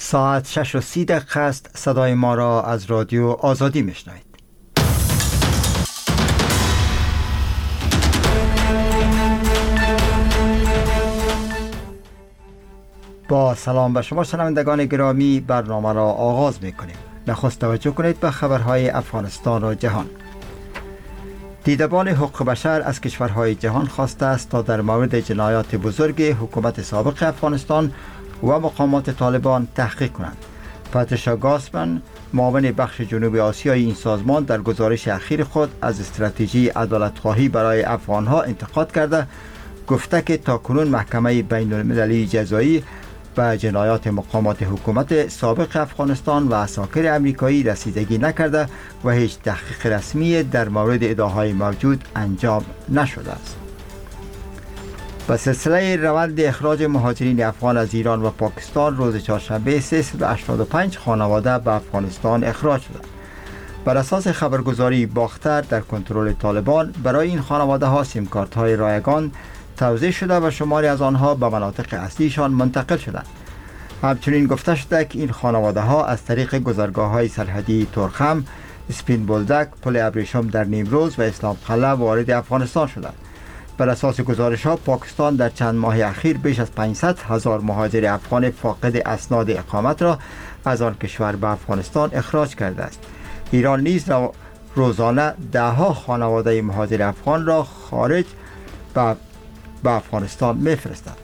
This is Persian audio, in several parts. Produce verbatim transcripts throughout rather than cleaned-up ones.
ساعت شش و سی دقیقه است. صدای ما را از رادیو آزادی میشنوید. با سلام به شما شنوندگان گرامی، برنامه را آغاز میکنیم. نخست توجه کنید به خبرهای افغانستان و جهان. دیدبان حقوق بشر از کشورهای جهان خواسته است تا در مورد جنایات بزرگ حکومت سابق افغانستان و مقامات طالبان تحقیق کنند. پاتریشا گاسمن، معاون بخش جنوب آسیایی این سازمان، در گزارش اخیر خود از استراتژی عدالت‌خواهی برای افغانها انتقاد کرده گفته که تاکنون محکمه بین المللی جزایی به جنایات مقامات حکومت سابق افغانستان و عساکر امریکایی رسیدگی نکرده و هیچ تحقیق رسمی در مورد ادعاهای موجود انجام نشده است. به سلسله روند اخراج مهاجرین افغان از ایران و پاکستان، روز چهارشنبه سیصد و هشتاد و پنج خانواده به افغانستان اخراج شدند. بر اساس خبرگزاری باختر، در کنترل طالبان برای این خانواده ها سیم کارت های رایگان توزیع شده و شماری از آنها به مناطق اصلیشان منتقل شدند. همچنین گفته شده که این خانواده ها از طریق گذرگاه های سرحدی ترخم، سپین بولدک، پل ابریشم در نیمروز و اسلام قلعه وارد افغانستان شدند. بر اساس گزارش ها، پاکستان در چند ماه اخیر بیش از پانصد هزار مهاجر افغان فاقد اسناد اقامت را از آن کشور به افغانستان اخراج کرده است. ایران نیز روزانه دهها خانواده مهاجر افغان را خارج به به افغانستان میفرستند.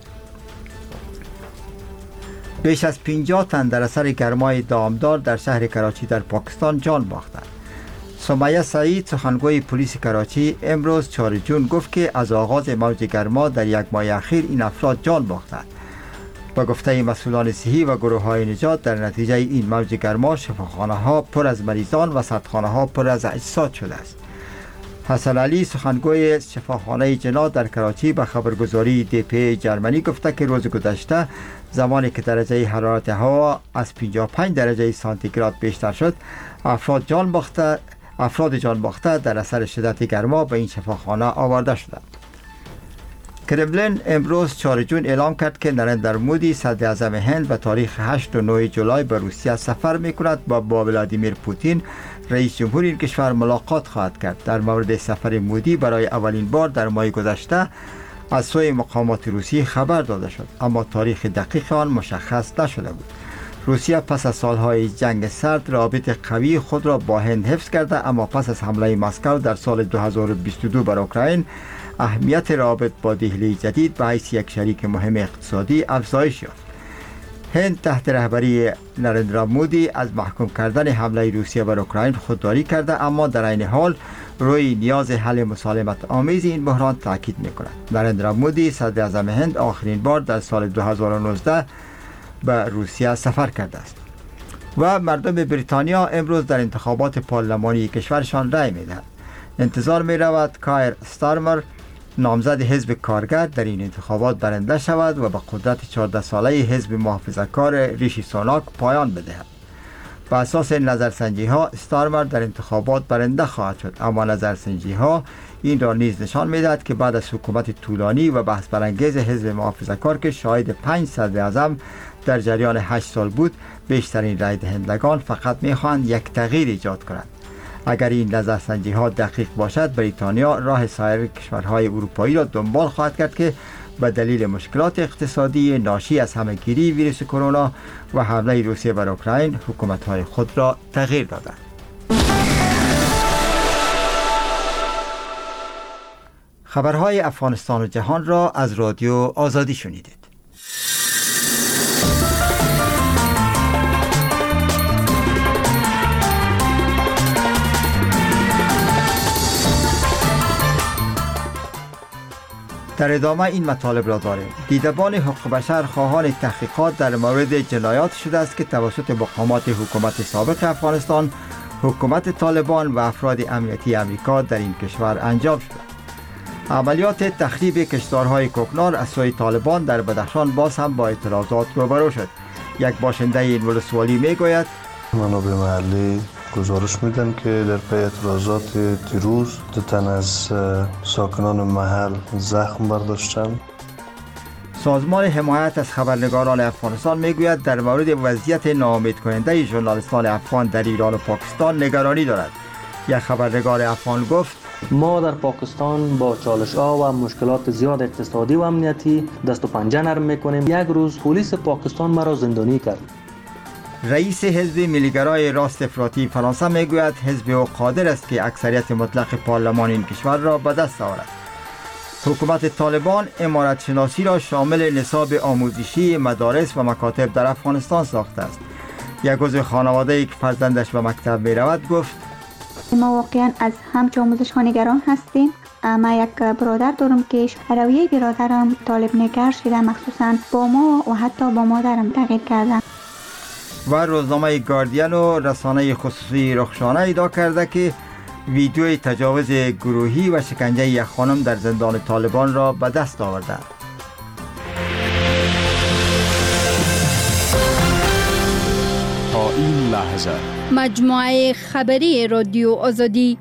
بیش از پنجاه تن در اثر گرمای دامدار در شهر کراچی در پاکستان جان باختند. سمیه سعید، سخنگوی پلیس کراچی، امروز چهار جون گفت که از آغاز موج گرما در یک ماه اخیر این افراد جان باختند. با گفته مسئولان صحی و گروه های نجات، در نتیجه این موج گرما شفاخانه ها پر از مریضان و سردخانه ها پر از اجساد شده است. حسن علی، سخنگوی شفاخانه جنا در کراچی، به خبرگزاری دی پی جرمنی گفته که روز گذشته زمانی که درجه حرارت هوا از پنجاه و پنج درجه سانتیگراد بیشتر شد، افراد جان باخته افراد جان باخته در اثر شدت گرما به این شفاخانه آورده شدند. کرملین امروز چهار جون اعلام کرد که نریندر مودی، صدر اعظم هند، به تاریخ هشت و نه جولای به روسیه سفر می‌کند و با ولادیمیر پوتین، رئیس جمهور این کشور، ملاقات خواهد کرد. در مورد سفر مودی برای اولین بار در ماه گذشته از سوی مقامات روسی خبر داده شد، اما تاریخ دقیق آن مشخص نشده بود. روسیه پس از سالهای جنگ سرد رابطه قوی خود را با هند حفظ کرده، اما پس از حمله مسکو در سال دو هزار و بیست و دو بر اوکراین، اهمیت رابط با دهلی جدید به حیث یک شریک مهم اقتصادی افزایش یافت. هند تحت رهبری نریندرا مودی از محکوم کردن حمله روسیه بر اوکراین خودداری کرده، اما در عین حال روی نیاز حل مسالمت آمیز این بحران تاکید می‌کند. نریندرا مودی، صدر اعظم هند، آخرین بار در سال دو هزار و نوزده به روسیه سفر کرده است. و مردم بریتانیا امروز در انتخابات پارلمانی کشورشان رای می‌دهند. انتظار می‌رود کایر استارمر، نامزد حزب کارگر، در این انتخابات برنده شود و به قدرت چهارده ساله حزب محافظه‌کار ریشی سوناک پایان بدهد. بر اساس نظرسنجی ها، استارمر در انتخابات برنده خواهد شد، اما نظرسنجی ها این را نیز نشان می‌دهد که بعد از حکومت طولانی و بحث برانگیز حزب محافظه‌کار که شاهد پنج صدر اعظم در جریان هشت سال بود، بیشترین رای دهندگان فقط می‌خواهند یک تغییر ایجاد کنند. اگر این نظرسنجی ها دقیق باشد، بریتانیا راه سایر کشورهای اروپایی را دنبال خواهد کرد که به دلیل مشکلات اقتصادی ناشی از همهگیری ویروس کرونا و حمله روسیه بر اوکراین حکومت‌های خود را تغییر دادند. خبرهای افغانستان و جهان را از رادیو آزادی شنیدید. در ادامه این مطالب را داریم. دیدبان حقوق بشر خواهان تحقیقات در مورد جنایات شده است که توسط مقامات حکومت سابق افغانستان، حکومت طالبان و افراد امنیتی امریکا در این کشور انجام شده. عملیات تخریب کشتزارهای کوکنار از سوی طالبان در بدخشان باز هم با اعتراضات روبرو شد. یک باشنده این ولسوالی میگوید منابع محلی گزارش میدن که در پی اعتراضات دیروز دو تن از ساکنان محل زخم برداشتند. سازمان حمایت از خبرنگاران افغانستان میگوید در مورد وضعیت ناامید کننده ژورنالیستان افغان در ایران و پاکستان نگرانی دارد. یک خبرنگار افغان گفت ما در پاکستان با چالش ها و مشکلات زیاد اقتصادی و امنیتی دست و پنجه نرم میکنیم. یک روز پلیس پاکستان مرا زندانی کرد. رئیس حزب ملیگرای راست افراطی فرانسه میگوید حزب او قادر است که اکثریت مطلق پارلمان این کشور را به دست آورد. حکومت طالبان عمارت شناسی را شامل نصاب آموزشی مدارس و مکاتب در افغانستان ساخته است. یک عضو خانواده که فرزندش به مکتب می رود گفت ما واقعا از همچه آموزش ها نگران هستیم. ما یک برادر دارم که رویه برادرم طالب نگر شده، مخصوصا با ما و حتی با مادرم تغییر کرده. و روزنامه گاردین و رسانه خصوصی رخشانه ادعا کرده که ویدیوی تجاوز گروهی و شکنجه یک خانم در زندان طالبان را به دست آورده. تا این لحظه مجموعه خبری رادیو آزادی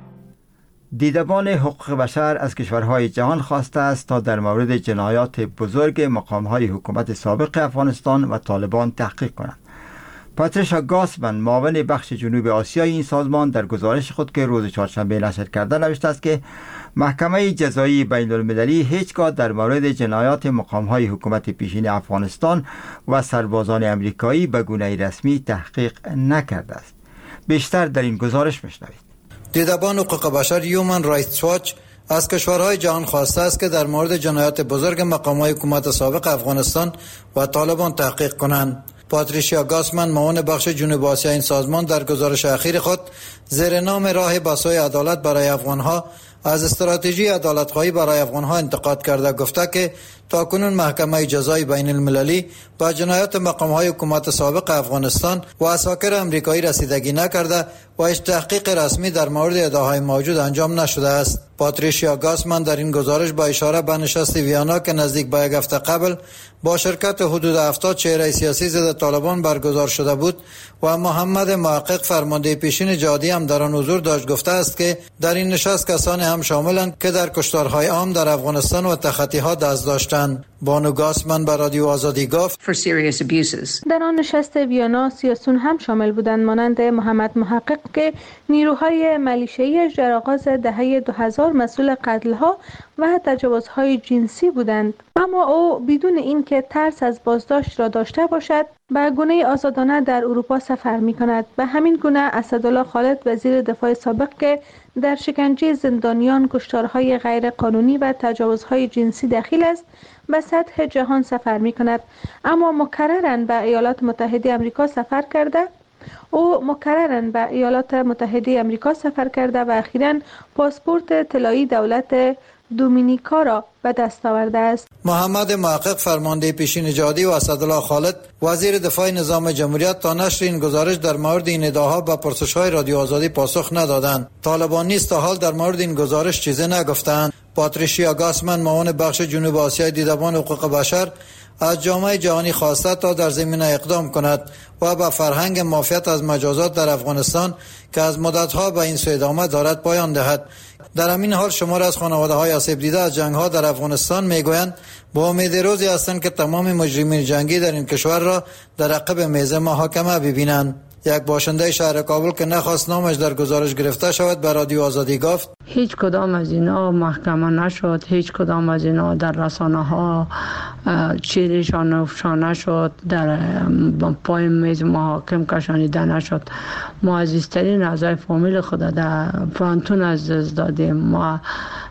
دیدبان حقوق بشر از کشورهای جهان خواسته است تا در مورد جنایات بزرگ مقام‌های حکومت سابق افغانستان و طالبان تحقیق کنند. پاتریشا گاسمن معاون بخش جنوب آسیای این سازمان در گزارش خود که روز چهارشنبه نشر کرده نوشته است که محکمه جزایی بین المللی هیچگاه در مورد جنایات مقام‌های حکومت پیشین افغانستان و سربازان امریکایی به گونه رسمی تحقیق نکرده است. بیشتر در این گزارش میشنوید. دیدبان حقوق بشر هیومن رایتس واچ از کشورهای جهان خواسته است که در مورد جنایات بزرگ مقام‌های حکومت سابق افغانستان و طالبان تحقیق کنند. پاتریشیا گاسمن معاون بخش جنوب آسیا این سازمان در گزارش اخیر خود زیر نام راه به سوی عدالت برای افغانها از استراتژی عدالت‌خواهی برای افغانها انتقاد کرده، گفته که تاکنون محکمه جزایی بین المللی با جنایات مقام‌های حکومت سابق افغانستان و اساکر امریکایی رسیدگی نکرده و هیچ تحقیق رسمی در مورد ادعاهای موجود انجام نشده است. پاتریشیا گاسمن در این گزارش با اشاره به نشست ویانا که نزدیک به یک هفته قبل با شرکت حدود هفتاد چهره سیاسی ضد طالبان برگزار شده بود و محمد محقق فرمانده پیشین جهادی هم در آن حضور داشت، گفته است که در این نشست کسانی هم شاملند که در کشتارهای عام در افغانستان و تخطی‌ها دست داشتند. بانو گاسمن به رادیو آزادی گفت در آن نشست ویانا سیاسیون هم شامل بودند، مانند محمد محقق که نیروهای ملیشه‌ای در آغاز دهه دو هزار مسئول قتل‌ها و تجاوزهای جنسی بودند، اما او بدون اینکه ترس از بازداشت را داشته باشد به گونه آزادانه در اروپا سفر می‌کند. به همین گونه اسدالله خالد وزیر دفاع سابق که در شکنجه زندانیان، کشتارهای غیر قانونی و تجاوزهای جنسی دخیل است به سطح جهان سفر می‌کند، اما مکرراً به ایالات متحده آمریکا سفر کرده او مکرراً به ایالات متحده آمریکا سفر کرده و اخیراً پاسپورت طلایی دولت دومینیکا را به دست آورده است. محمد محقق فرمانده پیشین جهادی و اسدالله خالد وزیر دفاع نظام جمهوریت تا نشر این گزارش در مورد این ادعاها به پرسش‌های رادیو آزادی پاسخ ندادند. طالبان نیز تا حال در مورد این گزارش چیزی نگفتند. پاتریشیا گاسمن معاون بخش جنوب آسیای دیدبان حقوق بشر از جامعه جهانی خواسته تا در زمینه اقدام کند و به فرهنگ معافیت از مجازات در افغانستان که از مدت‌ها به این سو ادامه دارد پایان دهد. در همین حال شمار از خانواده‌های آسیب دیده از جنگ‌ها در افغانستان میگویند با امید روزی هستند که تمام مجرمین جنگی در این کشور را در عقب میز محاکمه ببینند. یک باشنده شهر کابل که نخواست نامش در گزارش گرفته شود به رادیو آزادی گفت هیچ کدام از اینا محکمه نشد، هیچ کدام از اینا در رسانه ها چیرشان افشا نشد، در پای میز محاکم کشانیده نشد. ما عزیزترین اعضای فامیل خود در پانتون از دست دادیم. ما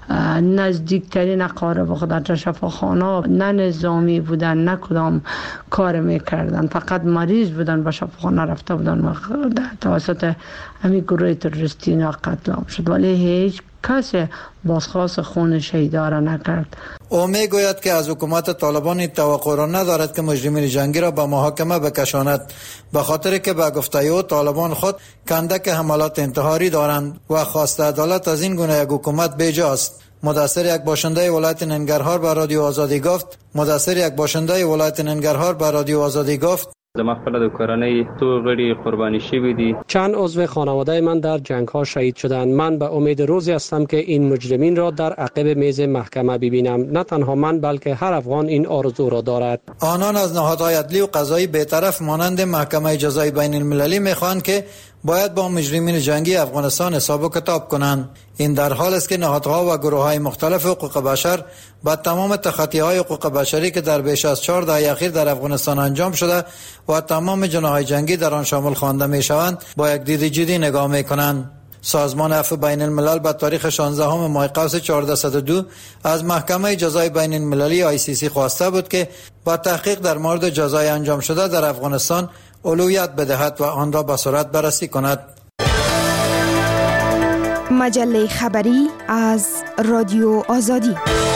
نزدیکترین اقارب خود در شفاخانه نه نظامی بودن نه کدام کار میکردن، فقط مریض بودن به شفاخانه رفته بودن و توسط همین گروه تروریستی اینا قتل عام شد، ولی هیچ کسی بازخواست خون شهیدا را نکرد. او میگوید که از حکومت طالبان این توقع را ندارد که مجرمین جنگی را به محاکمه بکشاند، به خاطر که به گفته او طالبان خود کندک حملات انتحاری دارند و خواست عدالت از این گونه یک حکومت بیجاست. مدثر یک باشنده ولایت ننگرهار به رادیو آزادی گفت مدثر یک باشنده ولایت ننگرهار به رادیو آزادی گفت زما خپل د کورنۍ تو غړي قرباني شوي دي. چند عضو خانواده من در جنگ ها شهید شدند. من به امید روزی هستم که این مجرمین را در عقب میز محکمه ببینم. نه تنها من بلکه هر افغان این آرزو را دارد. آنان از نهادهای عدلی و قضایی بی‌طرف مانند محکمه جزای بین المللی میخواهند که باید با مجرمین جنگی افغانستان حساب و کتاب کنند. این در حال است که نهادها و گروه‌های مختلف حقوق بشر با تمام تخطی‌های حقوق بشری که در بیش از چهار دهه اخیر در افغانستان انجام شده و تمام جناح‌های جنگی در آن شامل خوانده می‌شوند با یک دید جدی نگاه می‌کنند. سازمان عفو بین الملل به تاریخ شانزدهم ماه قوس چهارصد و دو از محکمه جزای بین المللی آی سی سی خواسته بود که با تحقیق در مورد جزای انجام شده در افغانستان اولویت بدهد و آن را به سرعت بررسی کند. مجله خبری از رادیو آزادی.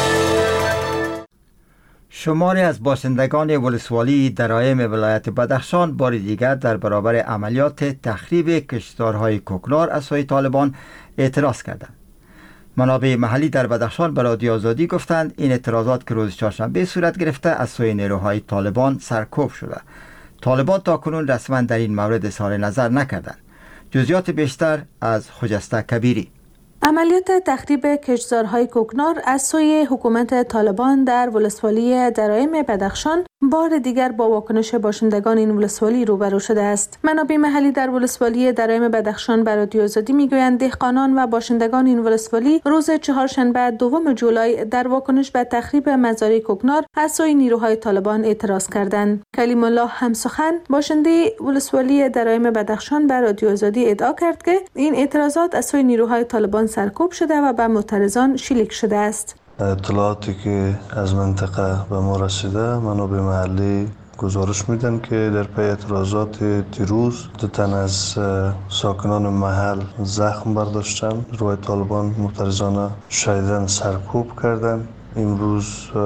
شماری از باشندگان ولسوالی درایم ولایت بدخشان بار دیگر در برابر عملیات تخریب کشتزارهای کوکنار از سوی طالبان اعتراض کردند. منابع محلی در بدخشان به رادیو آزادی گفتند این اعتراضات که روز چهارشنبه صورت گرفته از سوی نیروهای طالبان سرکوب شده. طالبان تاکنون رسما در این مورد اظهار نظر نکردند. جزئیات بیشتر از خجسته کبیری. عملیات تخریب کشتزارهای کوکنار از سوی حکومت طالبان در ولسوالی درایم بدخشان بار دیگر با واکنش باشندگان این ولسوالی روبرو شده است. منابع محلی در ولسوالی درایم بدخشان به رادیو آزادی میگویند دهقانان و باشندگان این ولسوالی روز چهارشنبه دوم جولای در واکنش به تخریب مزارع کوکنار از سوی نیروهای طالبان اعتراض کردند. کلیم الله همسخن باشنده ولسوالی درایم بدخشان به رادیو آزادی ادعا کرد که این اعتراضات از سوی نیروهای طالبان سرکوب شده و به معترضان شلیک شده است. اطلاعاتی که از منطقه به ما رسیده، منابع محلی گزارش میدن که در پی اعتراضات دیروز دو تن از ساکنان محل زخم برداشتن، روی طالبان معترضانه شدیداً سرکوب کردن. امروز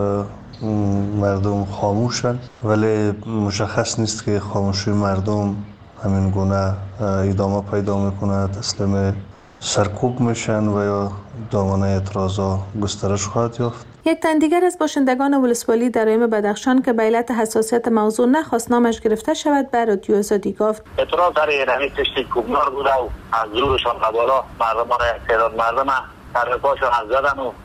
مردم خاموشن، ولی مشخص نیست که خاموشی مردم همین گونه ادامه پیدا میکنه، تسلیم سرکوب میشن و یا دامنه اعتراضا گسترش خواهد یافت. یک تن دیگر از باشندگان ولسوالی درایم بدخشان که به علت حساسیت موضوع نخواست نامش گرفته شود به رادیو آزادی گفت اعتراض در اینمی کشتی کوکنار بوده و از زورشان قبالا مردمان تعداد مردم سرپاشان از زدن و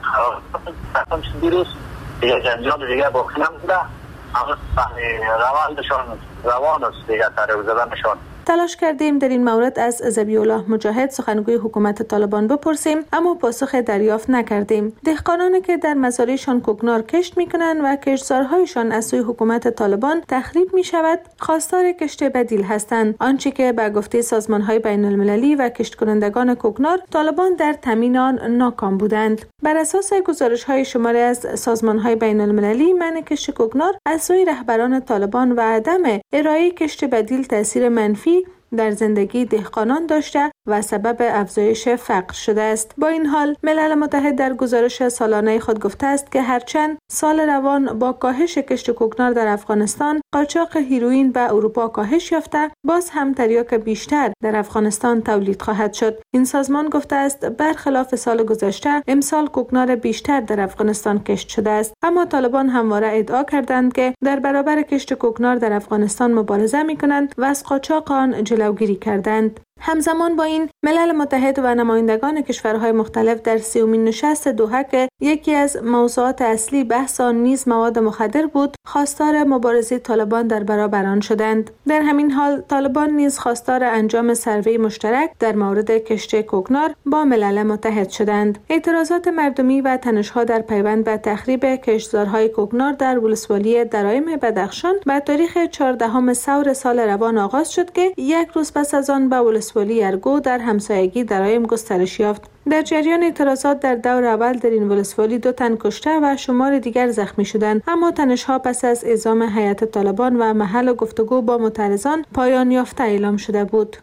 خراب دیروز دیگه جنجال دیگه باقی نمونده، اما روانشان روان است دیگه سر زدنشان. تلاش کردیم در این مورد از ذبیح الله مجاهد سخنگوی حکومت طالبان بپرسیم، اما پاسخ دریافت نکردیم. دهقانانی که در مزارعشان کوکنار کشت میکنند و کشتزارهایشان از سوی حکومت طالبان تخریب می شود، خواستار کشت بدیل هستند، آنچه که به گفته سازمانهای بین المللی و کشت کنندگان کوکنار طالبان در تامین آن ناکام بودند. بر اساس گزارش‌های شماری از سازمانهای بین المللی، منع کشت کوکنار از سوی رهبران طالبان و عدم ارائه کشت بدیل تاثیر منفی در زندگی دهقانان داشته و سبب افزایش فقر شده است. با این حال ملل متحد در گزارش سالانه خود گفته است که هرچند سال روان با کاهش کشت کوکنار در افغانستان، قاچاق هیروئین به اروپا کاهش یافته، باز هم تریاک بیشتر در افغانستان تولید خواهد شد. این سازمان گفته است برخلاف سال گذشته امسال کوکنار بیشتر در افغانستان کشت شده است، اما طالبان همواره ادعا کردند که در برابر کشت کوکنار در افغانستان مبارزه می‌کنند و از قاچاق آن جلوگیری کردند. همزمان با این ملل متحد و نمایندگان کشورهای مختلف در سیومین نشست دوحه که یکی از موضوعات اصلی بحث آن نیز مواد مخدر بود، خواستار مبارزه طالبان در برابر آن شدند. در همین حال طالبان نیز خواستار انجام سروی مشترک در مورد کشت کوکنار با ملل متحد شدند. اعتراضات مردمی و تنش‌ها در پیوند به تخریب کشتزارهای کوکنار در ولسوالی درایم بدخشان به تاریخ چهاردهم ثور سال روان آغاز شد که یک روز پس از آن به ولسوالی ارگو در همسایگی درایم گسترش یافت. در جریان اعتراضات در دور اول در این ولسوالی دو تن کشته و شمار دیگر زخمی شدند، اما تنش‌ها پس از اعزام هیئت طالبان و محل گفتگو با معترضان پایان یافته اعلام شده بود.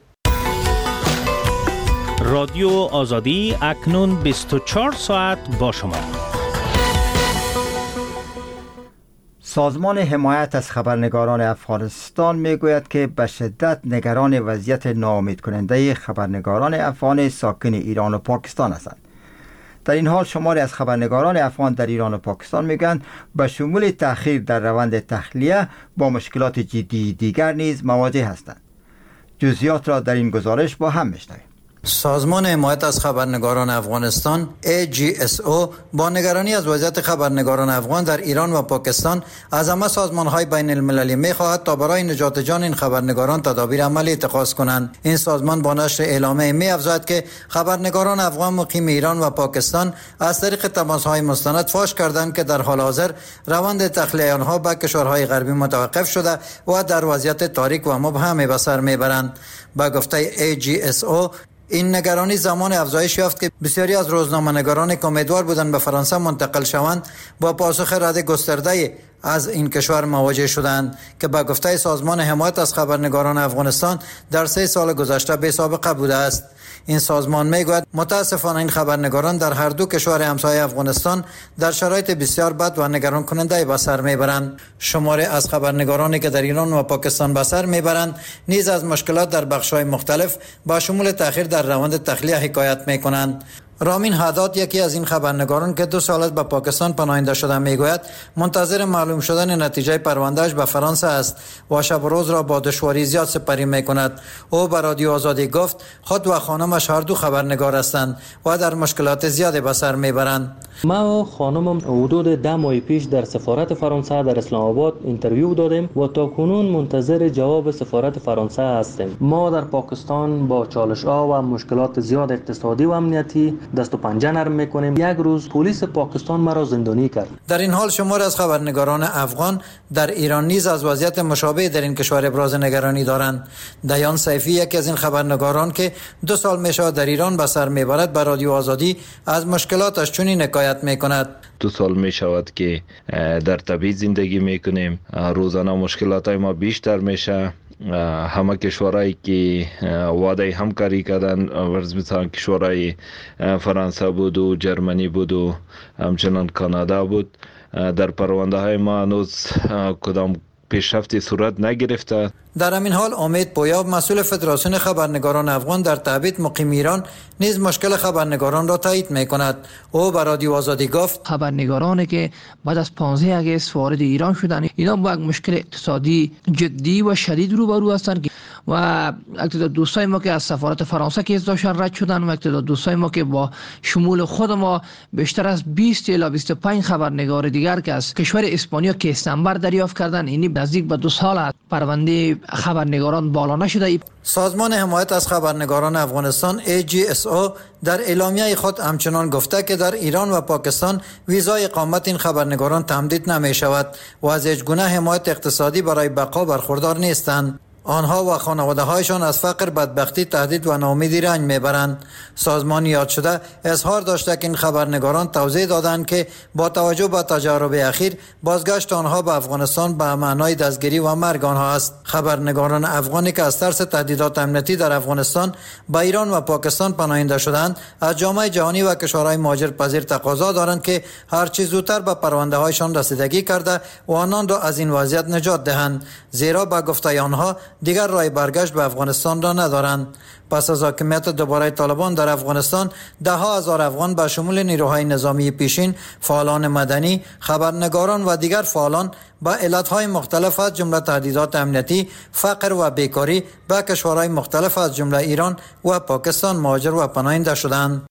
رادیو آزادی اکنون بیست و چهار ساعت با شما. سازمان حمایت از خبرنگاران افغانستان میگوید که به شدت نگران وضعیت ناامید کننده خبرنگاران افغان ساکن ایران و پاکستان هستند. در این حال شماری از خبرنگاران افغان در ایران و پاکستان میگن به شمول تأخیر در روند تخلیه با مشکلات جدی دیگر نیز مواجه هستند. جزئیات را در این گزارش با هم میشنویم. سازمان حمایت از خبرنگاران افغانستان ای جی اس او با نگرانی از وضعیت خبرنگاران افغان در ایران و پاکستان از همه سازمان‌های بین المللی می‌خواهد تا برای نجات جان این خبرنگاران تدابیر عملی اتخاذ کنند. این سازمان با نشر اعلامیه می‌افزاید که خبرنگاران افغان مقیم ایران و پاکستان از طریق تماس‌های مستند فاش کردند که در حال حاضر روند تخلیه آنها به کشورهای غربی متوقف شده و در وضعیت تاریک و مبهم به سر می‌برند. با گفته ای جی اس او این نگرانی زمان افزایش یافت که بسیاری از روزنامه‌نگاران که امیدوار بودند به فرانسه منتقل شوند با پاسخ رد گسترده از این کشور مواجه شدند که با گفته سازمان حمایت از خبرنگاران افغانستان در سه سال گذشته بی سابقه بوده است. این سازمان میگوید متاسفانه این خبرنگاران در هر دو کشور همسایه افغانستان در شرایط بسیار بد و نگران کننده به سر میبرند. شماری از خبرنگارانی که در ایران و پاکستان به سر میبرند نیز از مشکلات در بخش‌های مختلف با شمول تأخیر در روند تخلیه حکایت میکنند. رامین حداد یکی از این خبرنگاران که دو سال است به پاکستان پناهنده شده میگوید منتظر معلوم شدن نتیجه پروندهش به فرانسه است و شب و روز را با دشواری زیاد سپری میکند. او به رادیو آزادی گفت خود و خانمش هر دو خبرنگار هستند و در مشکلات زیادی به سر میبرند. ما و خانمم حدود ده ماه پیش در سفارت فرانسه در اسلام آباد اینترویو دادیم و تا کنون منتظر جواب سفارت فرانسه هستیم. ما در پاکستان با چالش‌ها و مشکلات زیاد اقتصادی و امنیتی دست و پنجه نرم میکنیم. یک روز پلیس پاکستان مرا زندانی کرد. در این حال شمار از خبرنگاران افغان در ایران نیز از وضعیت مشابه در این کشور ابراز نگرانی دارند. دیان سیفی یکی از این خبرنگاران که دو سال میشه در ایران به سر میبرد به رادیو آزادی از مشکلاتش چنین حکایت میکند. دو سال می شود که در تبعید زندگی میکنیم. روزانه مشکلات ما بیشتر میشه. همه کشورهایی که وعده همکاری کردن ورز مثلا کشورهای فرانسه بود و جرمنی بود و همچنان کانادا بود در پرونده های ما هنوز کدام پیشرفتی صورت نگرفته. در همین حال امید پویا مسئول فدراسیون خبرنگاران افغان در تبعید مقیم ایران نیز مشکل خبرنگاران را تایید میکند. او به رادیو آزادی گفت خبرنگارانی که بعد از پانزده آگوست وارد ایران شدند اینا با یک مشکل اقتصادی جدی و شدید روبرو هستند و اکتداد دوستای ما که از سفارت فرانسه که داشتن رد شدن و اکتداد دوستای ما که با شمول خود ما بیشتر از بیست الی بیست و پنج خبرنگار دیگر که از کشور اسپانیا که استنبر دریافت کردن اینی نزدیک به دو سال است پرونده خبرنگاران بالا نشده. سازمان حمایت از خبرنگاران افغانستان ای جی اس او در اعلامیه خود همچنان گفته که در ایران و پاکستان ویزای اقامت این خبرنگاران تمدید نمی شود و از هیچ گونه حمایت اقتصادی برای بقا برخوردار نیستند. آنها و خانواده هایشان از فقر، بدبختی، تهدید و ناامیدی رنج میبرند. سازمان یاد شده اظهار داشته که این خبرنگاران توضیح دادند که با توجه به تجارب اخیر بازگشت آنها به افغانستان به معنای دستگیری و مرگ آنها است. خبرنگاران افغانی که از ترس تهدیدات امنیتی در افغانستان به ایران و پاکستان پناهنده شدند از جامعه جهانی و کشورهای مهاجرپذیر تقاضا دارند که هر چه زودتر به پرونده هایشان رسیدگی کرده و آنان را از این وضعیت نجات دهند، زیرا به گفته آنها دیگر راه برگشت به افغانستان را ندارند. پس از حاکمیت دوباره طالبان در افغانستان ده ها هزار افغان به شمول نیروهای نظامی پیشین، فعالان مدنی، خبرنگاران و دیگر فعالان با علتهای مختلف از جمله تهدیدات امنیتی، فقر و بیکاری به کشورهای مختلف از جمله ایران و پاکستان مهاجر و پناهنده شدند.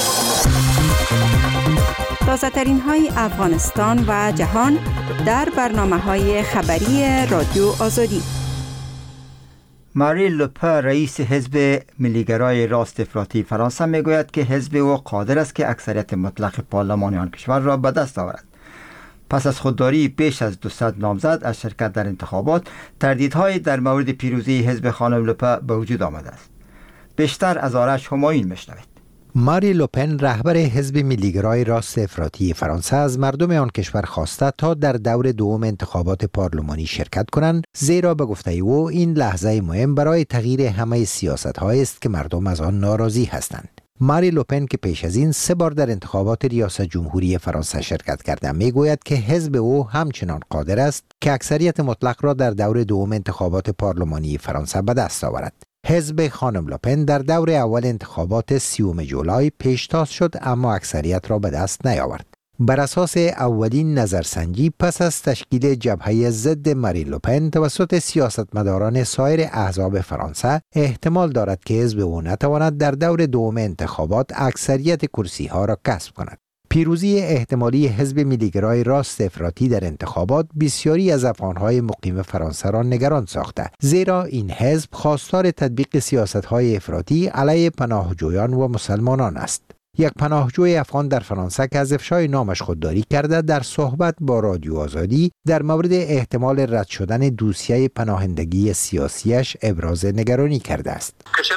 تازه ترین های افغانستان و جهان در برنامه های خبری رادیو آزادی. ماری لوپن رئیس حزب ملیگرای راست افراطی فرانسه میگوید که حزب او قادر است که اکثریت مطلق پارلمان آن کشور را به دست آورد. پس از خودداری بیش از دویست نامزد از شرکت در انتخابات، تردیدهای در مورد پیروزی حزب خانم لوپن به وجود آمده است. بیشتر از آرش همایون میشنوید. ماری لوپن رهبر حزب ملیگرای راست افراطی فرانسه از مردم آن کشور خواسته تا در دور دوم انتخابات پارلمانی شرکت کنند، زیرا به گفته او این لحظه مهم برای تغییر همه سیاست‌هایی است که مردم از آن ناراضی هستند. ماری لوپن که پیش از این سه بار در انتخابات ریاست جمهوری فرانسه شرکت کرده میگوید که حزب او همچنان قادر است که اکثریت مطلق را در دور دوم انتخابات پارلمانی فرانسه به دست آورد. حزب خانم لوپن در دور اول انتخابات سیوم جولای پیشتاز شد اما اکثریت را به دست نیاورد. بر اساس اولین نظرسنجی پس از تشکیل جبهه ضد ماری لوپن توسط سیاستمداران سایر احزاب فرانسه، احتمال دارد که حزب او نتواند در دور دوم انتخابات اکثریت کرسی ها را کسب کند. پیروزی احتمالی حزب ملیگرای راست افراطی در انتخابات بسیاری از افغانهای مقیم فرانسه را نگران ساخته، زیرا این حزب خواستار تطبیق سیاست‌های افراطی علیه پناهجویان و مسلمانان است. یک پناهجوی افغان در فرانسه که از افشای نامش خودداری کرده در صحبت با رادیو آزادی در مورد احتمال رد شدن دوسیه پناهندگی سیاسیش ابراز نگرانی کرده است.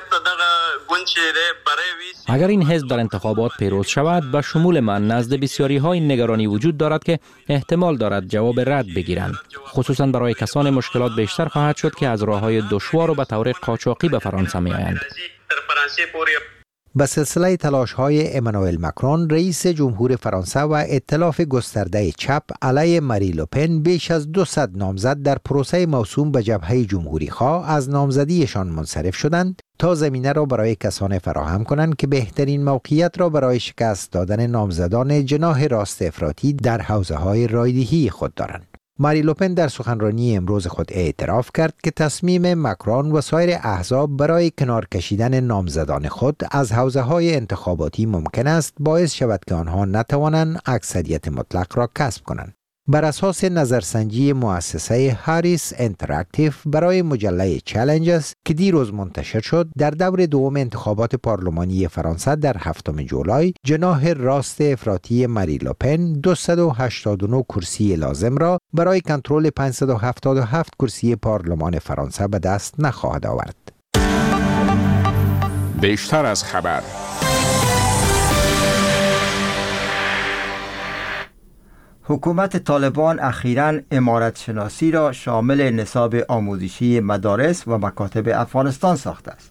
اگر این حزب در انتخابات پیروز شود، به شمول من نزد بسیاری های نگرانی وجود دارد که احتمال دارد جواب رد بگیرند، خصوصا برای کسان مشکلات بیشتر خواهد شد که از راههای دشوار و به طور قاچاقی به فرانسه می آیند. به سلسله تلاش‌های امانوئل مکرون رئیس جمهور فرانسه و ائتلاف گسترده چپ علیه ماری لوپن بیش از دویست نامزد در پروسه موسوم به جبهه جمهوری‌خواه از نامزدیشان منصرف شدند تا زمینه را برای کسانی فراهم کنند که بهترین موقعیت را برای شکست دادن نامزدان جناح راست افراطی در حوزه‌های رایدهی خود دارند. ماری لوپن در سخنرانی امروز خود اعتراف کرد که تصمیم مکرون و سایر احزاب برای کنار کشیدن نامزدان خود از حوزه‌های انتخاباتی ممکن است باعث شود که آنها نتوانند اکثریت مطلق را کسب کنند. بر اساس نظرسنجی مؤسسه هاریس اینتراکتیو برای مجله چالنجز که دیروز منتشر شد، در دور دوم انتخابات پارلمانی فرانسه در هفتم جولای جناح راست افراطی ماری لوپن دویست و هشتاد و نه کرسی لازم را برای کنترل پانصد و هفتاد و هفت کرسی پارلمان فرانسه به دست نخواهد آورد. بیشتر از خبر. حکومت طالبان اخیراً عمارت شناسی را شامل نصاب آموزشی مدارس و مکاتب افغانستان ساخته است.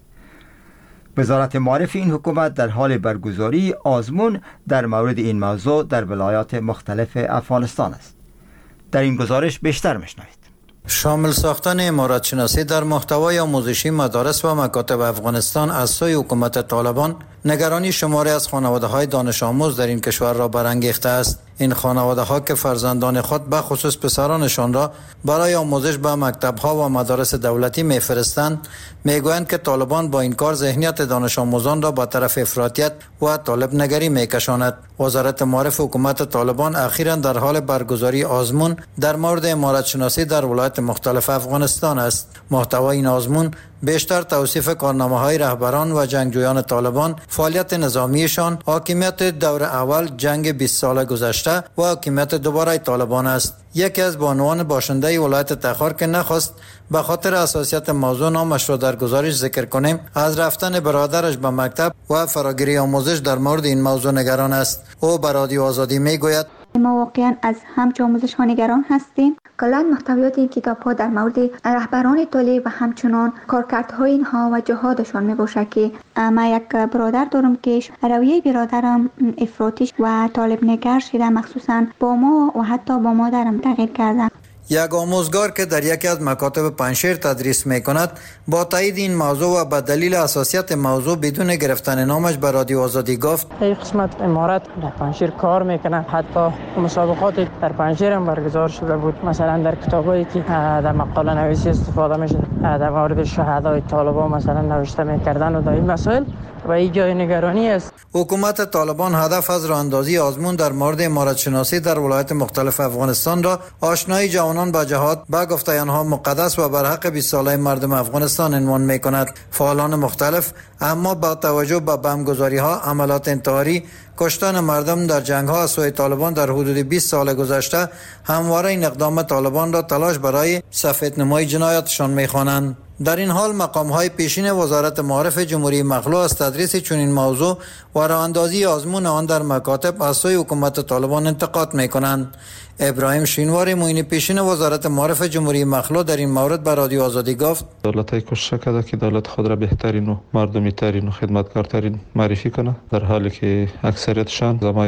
وزارت معارف این حکومت در حال برگزاری آزمون در مورد این موضوع در ولایات مختلف افغانستان است. در این گزارش بیشتر میشنوید. شامل ساختن عمارت شناسی در محتوای آموزشی مدارس و مکاتب افغانستان از سوی حکومت طالبان نگرانی شماری از خانواده‌های دانش آموز در این کشور را برانگیخته است. این خانواده‌ها که فرزندان خود به خصوص پسرانشان را برای آموزش به مکتب‌ها و مدارس دولتی می‌فرستند، می‌گویند که طالبان با این کار ذهنیت دانش آموزان را به طرف افراطیت و طالب نگری می‌کشاند. وزارت معارف حکومت طالبان اخیراً در حال برگزاری آزمون در مورد عمارت شناسی در ولایات مختلف افغانستان است. محتوای این آزمون بیشتر توصیف کارنامه‌های رهبران و جنگجویان طالبان، فعالیت نظامیشان، حاکمیت دور اول جنگ بیست ساله گذشته و حاکمیت دوباره طالبان است. یکی از بانوان باشنده ولایت تخار که نخواست به خاطر حساسیت موضوع نامش را در گزارش ذکر کنیم، از رفتن برادرش به مکتب و فراگیری آموزش در مورد این موضوع نگران است. او به رادیو آزادی میگوید: ما واقعا از همچه آموزش ها نگران هستیم. کلا محتویات این کتاب ها در مورد رهبران طالب و همچنان کارکردهای اینها و جهادشان می باشه که ما یک برادر دارم که رویه برادرم افراطی و طالب نگر شده، مخصوصا با ما و حتی با مادرم تغییر کرده. یک آموزگار که در یکی از مکاتب پنجشیر تدریس می کند با تایید این موضوع و به دلیل حساسیت موضوع بدون گرفتن نامش به رادیو آزادی گفت: این قسمت امارت در پنجشیر کار میکنه، حتی مسابقات در پنجشیر هم برگزار شده بود. مثلا در کتابایی که در مقاله نویسی استفاده میشه در مورد شهدای طالبان مثلا نوشته میکردن و در این مسائل و این جای نگرانی است. حکومت طالبان هدف از راهاندازی آزمون در مورد عمارت شناسی در ولایات مختلف افغانستان را آشنایی جوانان با جهاد با گفته آنها مقدس و برحق بیست ساله مردم افغانستان عنوان می‌کند. فعالان مختلف اما با توجه به بمبگذاری‌ها، عملیات انتحاری، کشتن مردم در جنگ‌ها از سوی طالبان در حدود بیست سال گذشته، همواره این اقدام طالبان را تلاش برای سفیدنمایی جنایاتشان می‌خوانند. در این حال مقام‌های پیشین وزارت معارف جمهوری مخلوع از تدریس چنین موضوع و راهاندازی آزمون آن در مکاتب از سوی حکومت طالبان انتقاد می‌کنند. ابراهیم شینواری معین پیشین وزارت معارف جمهوری مخلوع در این مورد به رادیو آزادی گفت: دولت‌های کوشش کرده که دولت خود را بهترین و مردمی ترین و خدمتکارترین معرفی کنه، در حالی که اکثریتشان زمای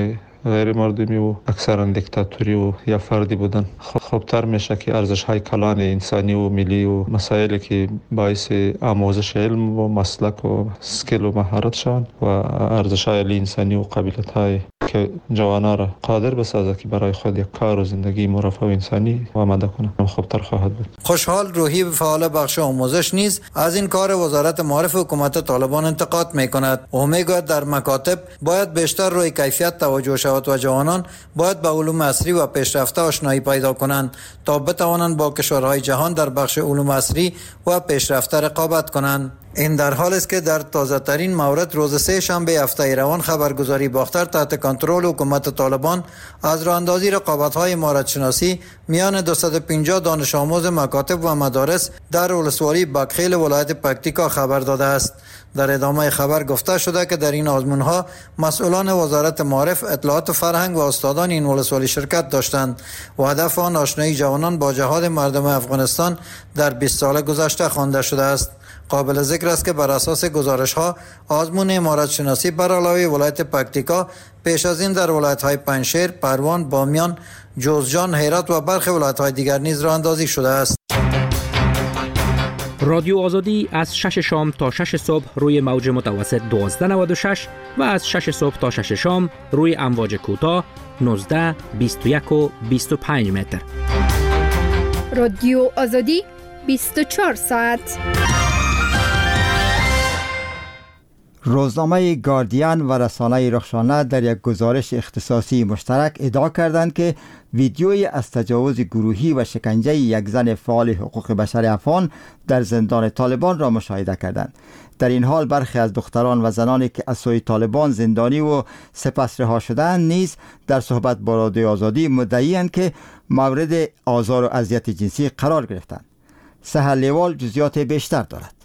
غیر مردمی و اکثرا دیکتاتوری و یا فردی بودن. خوبتر میشه که ارزش های کلان انسانی و ملی و مسائلی که باعث آموزش علم و مسلک و سکیل و مهارت شون و ارزش های انسانی و قابلیت های که جوانان را قادر بسازه که برای خود یک کار و زندگی مرفه و انسانی آماده کنه، خوبتر خواهد بود. خوشحال روحی فعال بخش آموزش نیز از این کار وزارت معارف حکومت طالبان انتقاد میکند و میگوید در مکاتب باید بیشتر روی کیفیت توجه شود و جوانان باید به علوم عصری و پیشرفته آشنایی پیدا کنند تا بتوانند با کشورهای جهان در بخش علوم عصری و پیشرفته رقابت کنند. این در حال است که در تازه ترین مورد روز سه شنبه هفته روان خبرگزاری باختر تحت کنترل حکومت طالبان از راه اندازی رقابت‌های مهارت شناسی میان دویست و پنجاه دانش آموز مکاتب و مدارس در ولسوالی بکخیل ولایت پکتیکا خبر داده است. در ادامه خبر گفته شده که در این آزمون‌ها مسئولان وزارت معارف، اطلاعات و فرهنگ و استادان این ولسوالی شرکت داشتند و هدف آن آشنایی جوانان با جهاد مردم افغانستان در بیست سال گذشته خوانده شده است. قابل ذکر است که بر اساس گزارش‌ها آزمون مهارت شناسی بر علاوه ولایت پکتیکا پیش از این در ولایت‌های پنجشیر، پروان، بامیان، جوزجان، هرات و برخی ولایت‌های دیگر نیز راه اندازی شده است. رادیو آزادی از شش شام تا شش صبح روی موج متوسط دوازده نود و شش و از شش صبح تا شش شام روی امواج کوتاه نوزده، بیست و یک و بیست و پنج متر. رادیو آزادی بیست و چهار ساعت. روزنامه گاردین و رسانه رخشانه در یک گزارش اختصاصی مشترک ادعا کردند که ویدیویی از تجاوز گروهی و شکنجه یک زن فعال حقوق بشر افغان در زندان طالبان را مشاهده کردند. در این حال برخی از دختران و زنانی که از سوی طالبان زندانی و سپس رها شدند نیز در صحبت با رادیو آزادی مدعی‌اند که مورد آزار و اذیت جنسی قرار گرفتند. سحر لیوال جزئیات بیشتر دارد.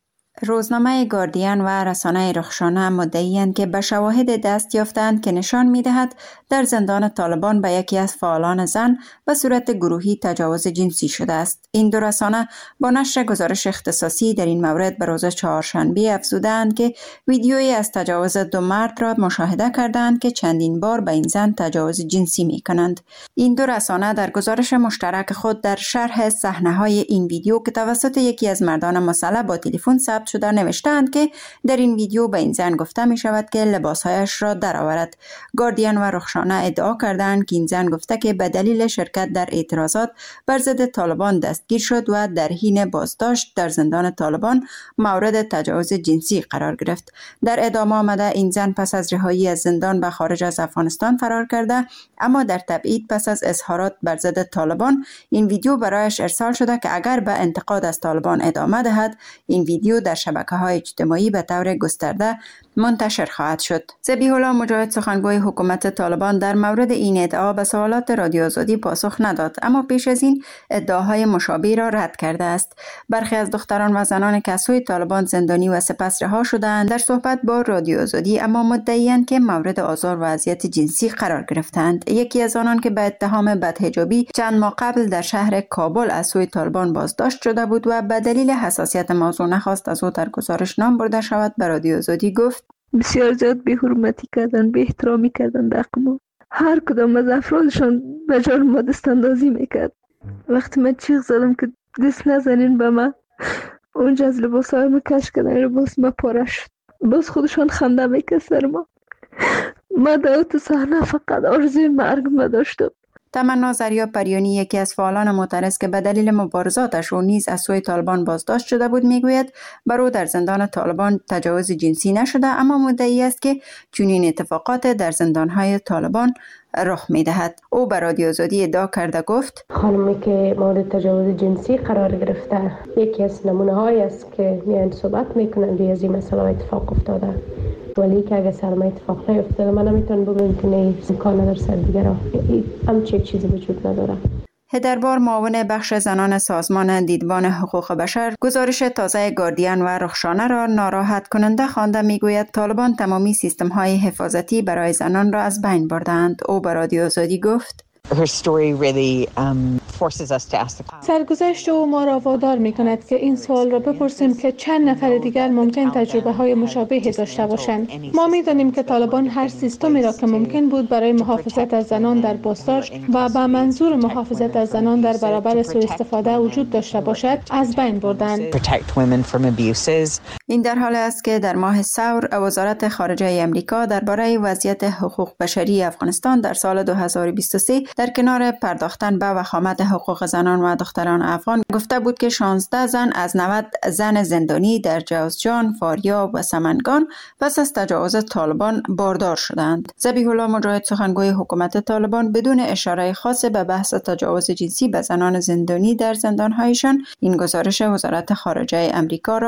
روزنامه گاردین و رسانه رخشانه مدعی‌اند که به شواهد دست یافتند که نشان می‌دهد در زندان طالبان به یکی از فعالان زن به صورت گروهی تجاوز جنسی شده است. این دو رسانه با نشر گزارش اختصاصی در این مورد به روز چهارشنبه افزودند که ویدیویی از تجاوز دو مرد را مشاهده کردند که چندین بار به این زن تجاوز جنسی می‌کنند. این دو رسانه در گزارش مشترک خود در شرح صحنه‌های این ویدیو که توسط یکی از مردان مسلح با تلفن ثبت شده نوشتند که در این ویدیو به این زن گفته می شود که لباسهایش را درآورد. گاردین و رخشانه ادعا کردند که این زن گفته که به دلیل شرکت در اعتراضات بر ضد طالبان دستگیر شد و در حین بازداشت در زندان طالبان مورد تجاوز جنسی قرار گرفت. در ادامه آمده این زن پس از رهایی از زندان به خارج از افغانستان فرار کرده، اما در تبعید پس از اظهارات بر ضد طالبان این ویدیو برایش ارسال شده که اگر به انتقاد از طالبان ادامه دهد این ویدیو در شبکه‌های اجتماعی به طور گسترده منتشر خواهد شد. ذبیح الله مجاهد سخنگوی حکومت طالبان در مورد این ادعا به سوالات رادیو آزادی پاسخ نداد، اما پیش از این ادعاهای مشابه را رد کرده است. برخی از دختران و زنان که از سوی طالبان زندانی و سپس رها شدند در صحبت با رادیو آزادی اما مدعی‌اند که مورد آزار و اذیت جنسی قرار گرفتند. یکی از آنان که به اتهام بدحجابی چند ماه قبل در شهر کابل از سوی طالبان بازداشت شده بود و به دلیل حساسیت موضوع نخواست از او در گزارش نام برده شود به رادیو آزادی گفت: بسیار زیاد بی حرمتی کردن، بی احترامی کردن در حق ما. هر کدام از افرادشان به جان ما دست اندازی میکرد. وقتی من چیغ زدم که دست نزنین به من، اونجا از لباس های ما کش کردن، لباس ما پاره شد. باز خودشان خنده میکرد سر ما. ما در تو صحنه فقط آرزوی مرگ ما داشتم. تمنا زریا پریانی یکی از فعالان معترض که به دلیل مبارزاتش او نیز از سوی طالبان بازداشت شده بود میگوید بر او در زندان طالبان تجاوز جنسی نشده، اما مدعی است که چنین اتفاقات در زندانهای طالبان رخ میدهد. او به رادیو آزادی ادعا کرده گفت: خانمی که مورد تجاوز جنسی قرار گرفته یکی از نمونه هایی است که میان صحبت میکنند روی از این مسئله اتفاق افتاده، ولی که اگه سر ما اتفاق نیفتاده من نمیتونم بگم که نه امکان در سر دیگر همچه چیزی وجود نداره. هدربار معاون بخش زنان سازمان دیدبان حقوق بشر گزارش تازه گاردین و رخشانه را ناراحت کننده خوانده میگوید طالبان تمامی سیستم های حفاظتی برای زنان را از بین بردند. او به رادیو آزادی گفت: سرگذشت او ما را وادار می کند که این سوال را بپرسیم که چند نفر دیگر ممکن تجربه های مشابهی داشته باشند. ما می دانیم که طالبان هر سیستمی را که ممکن بود برای محافظت از زنان در بازداشت و به منظور محافظت از زنان در برابر سوء استفاده وجود داشته باشد از بین بردند. این در حال است که در ماه ثور وزارت خارجه امریکا درباره وضعیت حقوق بشری افغانستان در سال دو هزار و بیست و سه در کنار پرداختن به وخامت حقوق زنان و دختران افغان گفته بود که شانزده زن از نود زن زندانی در جوزجان، فاریاب و سمنگان پس از تجاوز طالبان باردار شدند. ذبیح الله مجاهد سخنگوی حکومت طالبان بدون اشاره خاص به بحث تجاوز جنسی به زنان زندانی در زندانهایشان این گزارش وزارت خارجه امریکا را